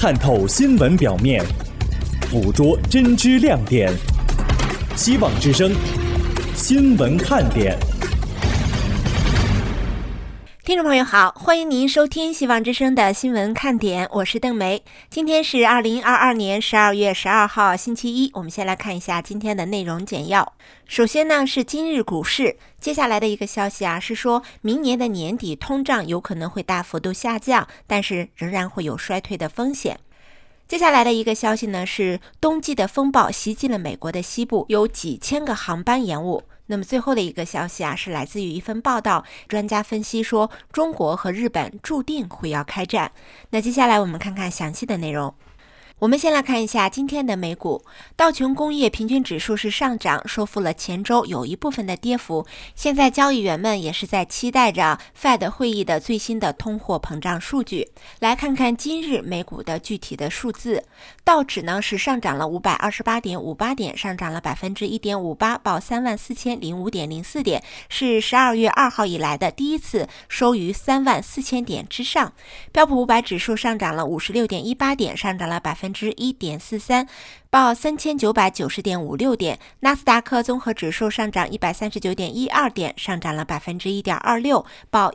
探透新闻表面，捕捉真知亮点。希望之声新闻看点。 听众朋友好，欢迎您收听希望之声的新闻看点，我是邓梅。今天是2022年12月12号星期一，我们先来看一下今天的内容简要。首先呢是今日股市，接下来的一个消息是说明年的年底通胀有可能会大幅度下降，但是仍然会有衰退的风险。接下来的一个消息呢是冬季的风暴袭击了美国的西部，有几千个航班延误。那么最后的一个消息是来自于一份报道，专家分析说中国和日本注定会要开战。那接下来我们看看详细的内容。我们先来看一下今天的美股，道琼工业平均指数是上涨，收复了前周有一部分的跌幅。现在交易员们也是在期待着 Fed 会议的最新的通货膨胀数据。来看看今日美股的具体的数字，道指呢是上涨了 528.58 点，上涨了 1.58%， 报 34,005.04 点，是12月2号以来的第一次收于34,000点之上。标普500指数上涨了 56.18 点，上涨了 1.43%， 报 3,990.56 点。纳斯达克综合指数上涨 139.12 点，上涨了 1.26%， 报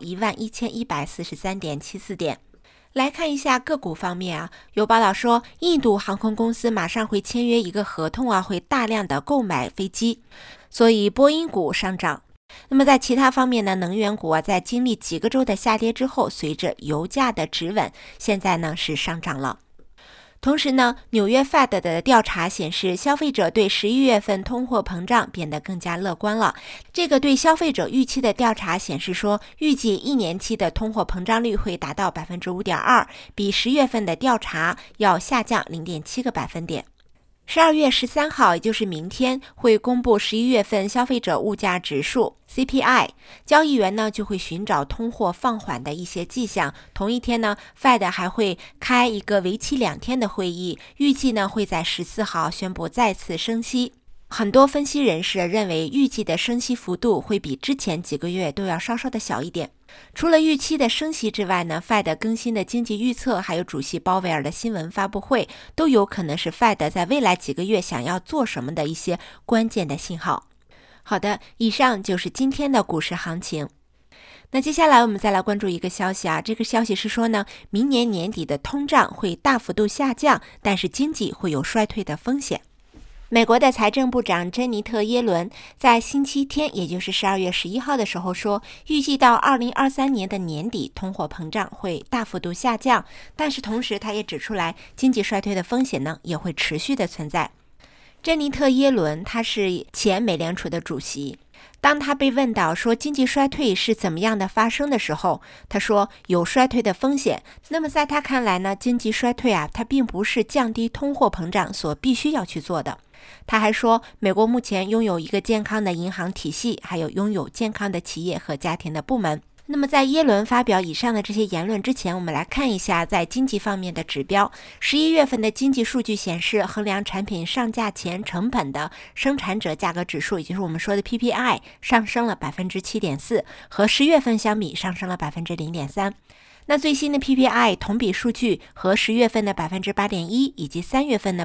11,143.74 点。来看一下个股方面有报道说印度航空公司马上会签约一个合同会大量的购买飞机，所以波音股上涨。那么在其他方面呢，能源股在经历几个周的下跌之后，随着油价的止稳，现在呢是上涨了。同时呢，纽约 Fed 的调查显示，消费者对11月份通货膨胀变得更加乐观了。这个对消费者预期的调查显示说，预计1年期的通货膨胀率会达到 5.2%， 比10月份的调查要下降 0.7 个百分点。12月13号，也就是明天，会公布11月份消费者物价指数 CPI， 交易员呢就会寻找通货放缓的一些迹象。同一天呢 Fed 还会开一个为期2天的会议，预计呢会在14号宣布再次升息。很多分析人士认为，预计的升息幅度会比之前几个月都要稍稍的小一点。除了预期的升息之外呢 Fed 更新的经济预测，还有主席鲍威尔的新闻发布会，都有可能是 Fed 在未来几个月想要做什么的一些关键的信号。好的，以上就是今天的股市行情。那接下来我们再来关注一个消息这个消息是说呢，明年年底的通胀会大幅度下降，但是经济会有衰退的风险。美国的财政部长珍妮特·耶伦在星期天，也就是12月11号的时候说，预计到2023年的年底，通货膨胀会大幅度下降，但是同时他也指出来，经济衰退的风险呢也会持续的存在。珍妮特·耶伦他是前美联储的主席，当他被问到说经济衰退是怎么样的发生的时候，他说有衰退的风险。那么在他看来呢，经济衰退它并不是降低通货膨胀所必须要去做的。他还说，美国目前拥有一个健康的银行体系，还有拥有健康的企业和家庭的部门。那么在耶伦发表以上的这些言论之前，我们来看一下在经济方面的指标。11月份的经济数据显示，衡量产品上架前成本的生产者价格指数，也就是我们说的 PPI， 上升了 7.4%， 和10月份相比上升了 0.3%。那最新的 PPI 同比数据和10月份的 8.1% 以及3月份的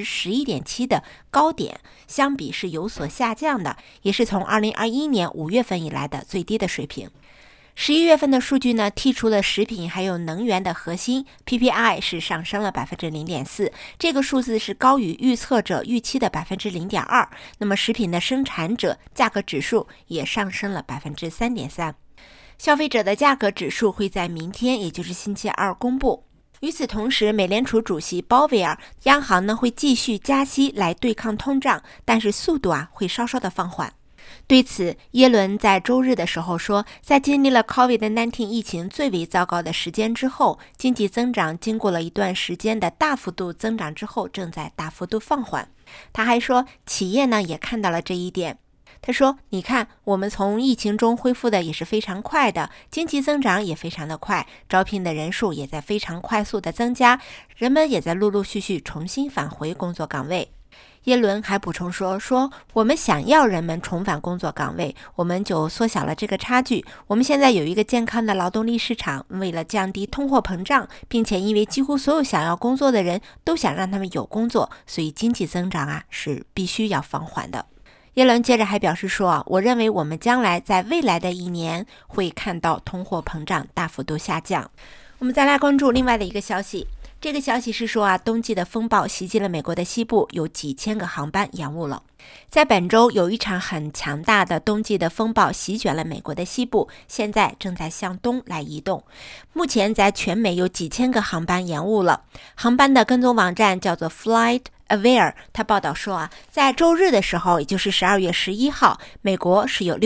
11.7% 的高点相比是有所下降的，也是从2021年5月份以来的最低的水平。11月份的数据呢，剔除了食品还有能源的核心 PPI 是上升了 0.4%， 这个数字是高于预测者预期的 0.2%。 那么食品的生产者价格指数也上升了 3.3%。消费者的价格指数会在明天，也就是星期二公布。与此同时，美联储主席鲍威尔，央行呢会继续加息来对抗通胀，但是速度会稍稍的放缓。对此，耶伦在周日的时候说，在经历了 COVID-19 疫情最为糟糕的时间之后，经济增长经过了一段时间的大幅度增长之后，正在大幅度放缓。他还说，企业呢也看到了这一点。他说，你看，我们从疫情中恢复的也是非常快的，经济增长也非常的快，招聘的人数也在非常快速的增加，人们也在陆陆续续重新返回工作岗位。 耶伦还补充说我们想要人们重返工作岗位，我们就缩小了这个差距。我们现在有一个健康的劳动力市场，为了降低通货膨胀，并且因为几乎所有想要工作的人都想让他们有工作，所以经济增长是必须要放缓的。耶伦接着还表示说我认为我们将来在未来的一年会看到通货膨胀大幅度下降。我们再来关注另外的一个消息，这个消息是说冬季的风暴袭击了美国的西部，有几千个航班延误了。在本周有一场很强大的冬季的风暴席卷了美国的西部，现在正在向东来移动。目前在全美有几千个航班延误了。航班的跟踪网站叫做 FlightAware， 他报道说在周日的时候，也就是12月11号，美国是有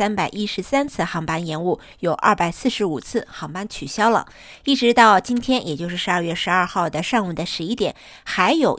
6313次航班延误，有245次航班取消了。一直到今天，也就是12月12号的上午的11点，还有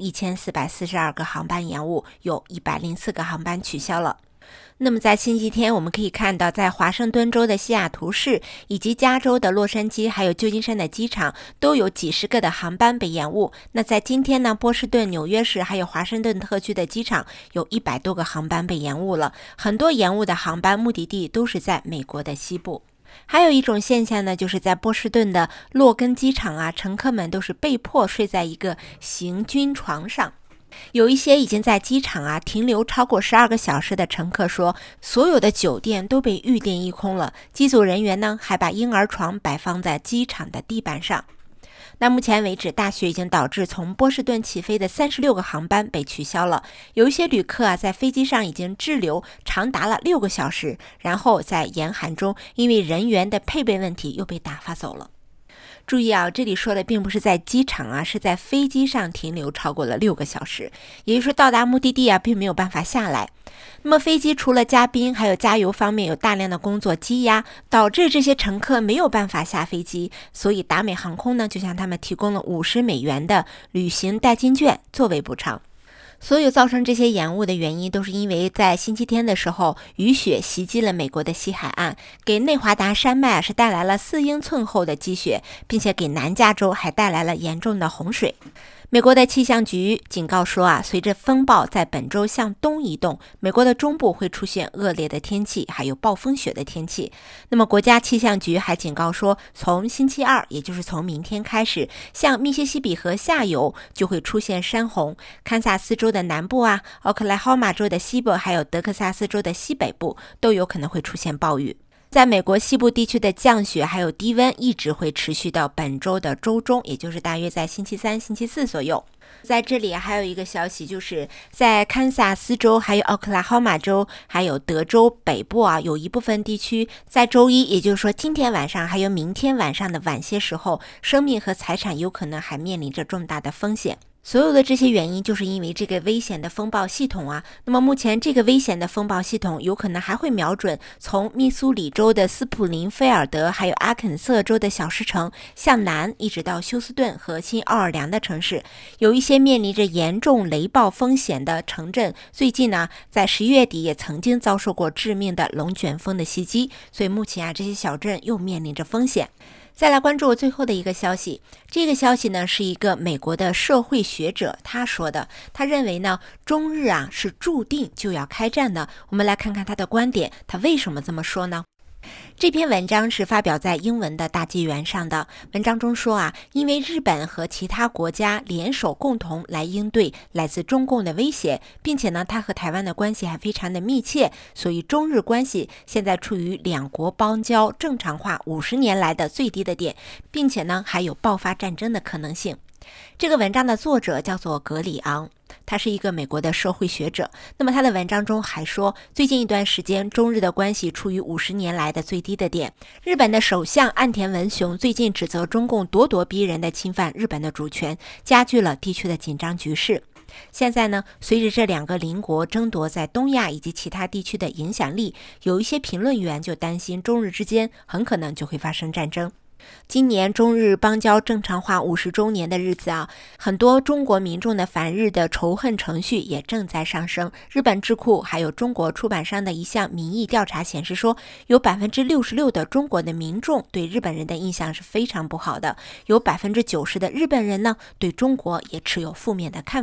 1442个航班延误，有104个航班取消了。那么在星期天，我们可以看到在华盛顿州的西雅图市以及加州的洛杉矶还有旧金山的机场都有几十个的航班被延误。那在今天呢，波士顿、纽约市还有华盛顿特区的机场有100多个航班被延误了，很多延误的航班目的地都是在美国的西部。还有一种现象呢，就是在波士顿的洛根机场乘客们都是被迫睡在一个行军床上。有一些已经在机场停留超过12个小时的乘客说，所有的酒店都被预订一空了。机组人员呢还把婴儿床摆放在机场的地板上。那目前为止，大雪已经导致从波士顿起飞的36个航班被取消了。有一些旅客在飞机上已经滞留长达了6个小时，然后在严寒中因为人员的配备问题又被打发走了。注意这里说的并不是在机场是在飞机上停留超过了6个小时，也就是说到达目的地并没有办法下来。那么飞机除了嘉宾还有加油方面有大量的工作积压，导致这些乘客没有办法下飞机，所以达美航空呢就向他们提供了$50的旅行代金券作为补偿。所有造成这些延误的原因都是因为在星期天的时候，雨雪袭击了美国的西海岸，给内华达山脉是带来了4英寸厚的积雪，并且给南加州还带来了严重的洪水。美国的气象局警告说随着风暴在本周向东移动，美国的中部会出现恶劣的天气，还有暴风雪的天气。那么国家气象局还警告说，从星期二，也就是从明天开始，像密西西比河下游就会出现山洪，堪萨斯州的南部奥克拉荷马州的西部，还有德克萨斯州的西北部都有可能会出现暴雨。在美国西部地区的降雪还有低温一直会持续到本周的周中，也就是大约在星期三、星期四左右。在这里还有一个消息，就是在堪萨斯州还有奥克拉荷马州还有德州北部有一部分地区在周一，也就是说今天晚上还有明天晚上的晚些时候，生命和财产有可能还面临着重大的风险。所有的这些原因就是因为这个危险的风暴系统那么目前这个危险的风暴系统有可能还会瞄准从密苏里州的斯普林菲尔德还有阿肯色州的小石城向南一直到休斯顿和新奥尔良的城市。有一些面临着严重雷暴风险的城镇最近在11月底也曾经遭受过致命的龙卷风的袭击，所以目前这些小镇又面临着风险。再来关注最后的一个消息，这个消息呢是一个美国的社会学者他说的，他认为呢中日是注定就要开战的。我们来看看他的观点，他为什么这么说呢？这篇文章是发表在英文的大纪元上的。文章中说因为日本和其他国家联手共同来应对来自中共的威胁，并且呢它和台湾的关系还非常的密切，所以中日关系现在处于两国邦交正常化50年来的最低的点，并且呢还有爆发战争的可能性。这个文章的作者叫做格里昂，他是一个美国的社会学者。那么他的文章中还说，最近一段时间中日的关系处于50年来的最低的点。日本的首相岸田文雄最近指责中共咄咄逼人地侵犯日本的主权，加剧了地区的紧张局势。现在呢，随着这两个邻国争夺在东亚以及其他地区的影响力，有一些评论员就担心中日之间很可能就会发生战争。今年中日邦交正常化50周年的日子很多中国民众的反日的仇恨程序也正在上升。日本智库还有中国出版商的一项民意调查显示说，有 66% 的中国的民众对日本人的印象是非常不好的，有 90% 的日本人呢对中国也持有负面的看法。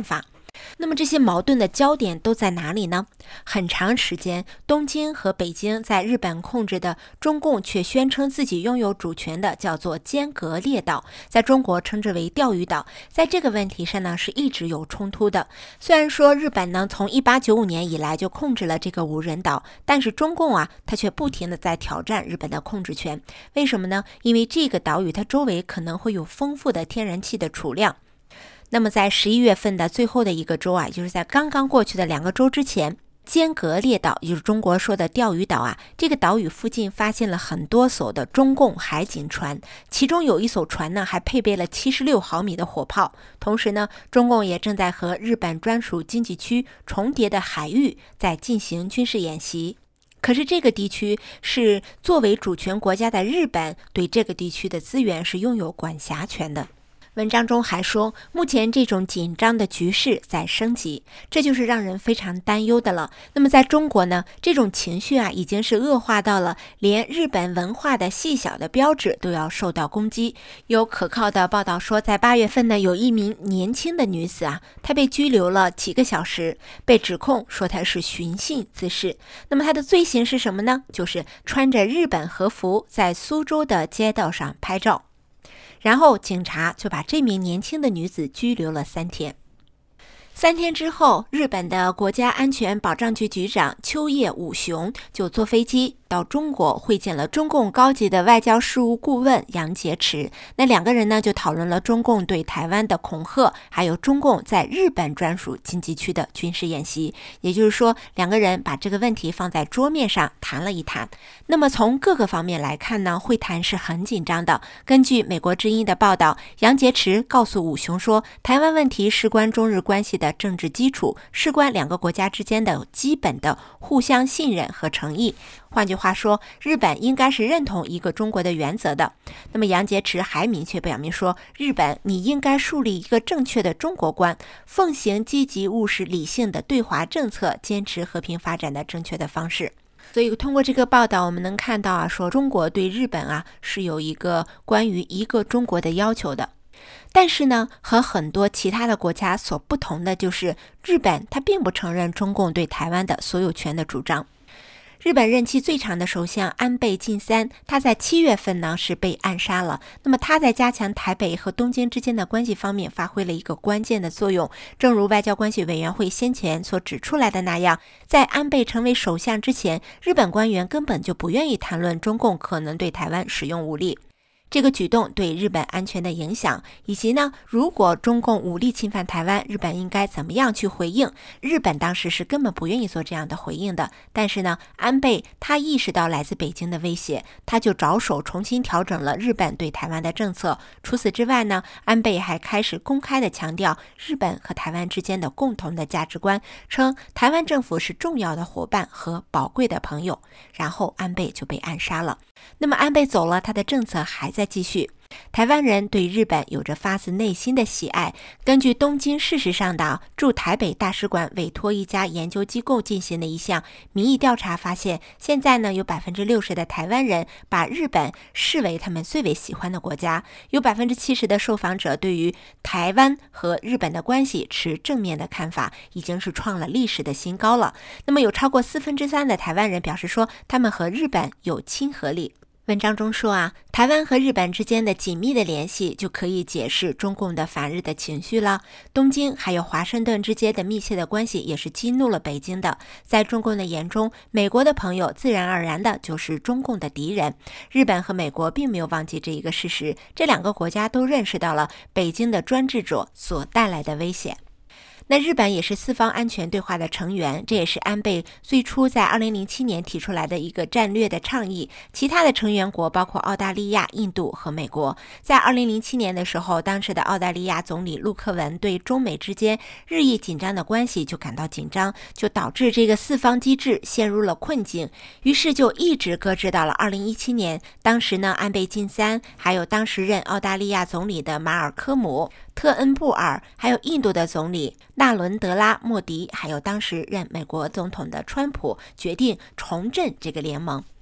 那么这些矛盾的焦点都在哪里呢？很长时间，东京和北京在日本控制的中共却宣称自己拥有主权的叫做尖阁列岛，在中国称之为钓鱼岛。在这个问题上呢，是一直有冲突的。虽然说日本呢从1895年以来就控制了这个无人岛，但是中共它却不停的在挑战日本的控制权。为什么呢？因为这个岛屿它周围可能会有丰富的天然气的储量。那么在11月份的最后的一个周也就是在刚刚过去的2个周之前，尖阁列岛，也就是中国说的钓鱼岛这个岛屿附近发现了很多艘的中共海警船，其中有一艘船呢还配备了76毫米的火炮。同时呢，中共也正在和日本专属经济区重叠的海域在进行军事演习。可是这个地区是作为主权国家的日本对这个地区的资源是拥有管辖权的。文章中还说，目前这种紧张的局势在升级，这就是让人非常担忧的了。那么在中国呢，这种情绪已经是恶化到了连日本文化的细小的标志都要受到攻击。有可靠的报道说，在8月份呢，有一名年轻的女子她被拘留了几个小时，被指控说她是寻衅滋事。那么她的罪行是什么呢？就是穿着日本和服在苏州的街道上拍照。然后警察就把这名年轻的女子拘留了3天。3天之后，日本的国家安全保障局局长秋叶武雄就坐飞机到中国会见了中共高级的外交事务顾问杨洁篪。那2个人呢就讨论了中共对台湾的恐吓，还有中共在日本专属经济区的军事演习。也就是说，2个人把这个问题放在桌面上谈了一谈。那么从各个方面来看呢，会谈是很紧张的。根据美国之音的报道，杨洁篪告诉武雄说，台湾问题事关中日关系的政治基础，事关2个国家之间的基本的互相信任和诚意。换句话说，日本应该是认同一个中国的原则的。那么杨洁篪还明确表明说，日本你应该树立一个正确的中国观，奉行积极务实理性的对华政策，坚持和平发展的正确的方式。所以通过这个报道，我们能看到说中国对日本是有一个关于一个中国的要求的。但是呢，和很多其他的国家所不同的就是日本它并不承认中共对台湾的所有权的主张。日本任期最长的首相安倍晋三，他在7月份呢是被暗杀了。那么他在加强台北和东京之间的关系方面发挥了一个关键的作用。正如外交关系委员会先前所指出来的那样，在安倍成为首相之前，日本官员根本就不愿意谈论中共可能对台湾使用武力。这个举动对日本安全的影响，以及呢，如果中共武力侵犯台湾，日本应该怎么样去回应？日本当时是根本不愿意做这样的回应的。但是呢，安倍他意识到来自北京的威胁，他就着手重新调整了日本对台湾的政策。除此之外呢，安倍还开始公开的强调日本和台湾之间的共同的价值观，称台湾政府是重要的伙伴和宝贵的朋友。然后安倍就被暗杀了。那么安倍走了，他的政策还在继续。台湾人对日本有着发自内心的喜爱。根据东京事实上的驻台北大使馆委托一家研究机构进行的一项民意调查发现，现在呢有 60% 的台湾人把日本视为他们最为喜欢的国家，有 70% 的受访者对于台湾和日本的关系持正面的看法，已经是创了历史的新高了。那么有超过3/4的台湾人表示说，他们和日本有亲和力。文章中说台湾和日本之间的紧密的联系就可以解释中共的反日的情绪了。东京还有华盛顿之间的密切的关系也是激怒了北京的。在中共的眼中，美国的朋友自然而然的就是中共的敌人。日本和美国并没有忘记这一个事实，这2个国家都认识到了北京的专制者所带来的危险。那日本也是四方安全对话的成员，这也是安倍最初在2007年提出来的一个战略的倡议。其他的成员国包括澳大利亚、印度和美国。在2007年的时候，当时的澳大利亚总理陆克文对中美之间日益紧张的关系就感到紧张，就导致这个四方机制陷入了困境，于是就一直搁置到了2017年。当时呢，安倍晋三还有当时任澳大利亚总理的马尔科姆、特恩布尔，还有印度的总理纳伦德拉莫迪，还有当时任美国总统的川普决定重振这个联盟。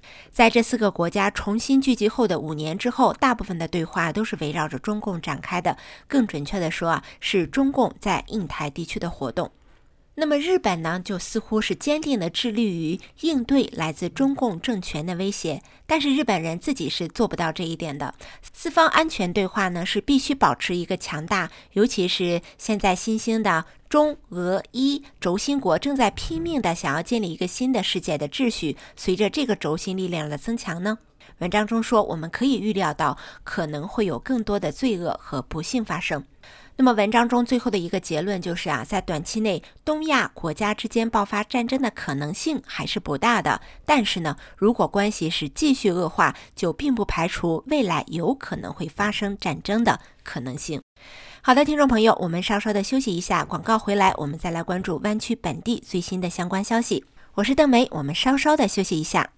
在这4个国家重新聚集后的5年之后，大部分的对话都是围绕着中共展开的，更准确的说是中共在印太地区的活动。那么日本呢，就似乎是坚定地致力于应对来自中共政权的威胁，但是日本人自己是做不到这一点的。四方安全对话呢，是必须保持一个强大，尤其是现在新兴的中俄伊轴心国正在拼命地想要建立一个新的世界的秩序，随着这个轴心力量的增强呢，文章中说我们可以预料到可能会有更多的罪恶和不幸发生。那么文章中最后的一个结论就是在短期内东亚国家之间爆发战争的可能性还是不大的，但是呢，如果关系是继续恶化，就并不排除未来有可能会发生战争的可能性。好的，听众朋友，我们稍稍的休息一下，广告回来我们再来关注湾区本地最新的相关消息。我是邓梅，我们稍稍的休息一下。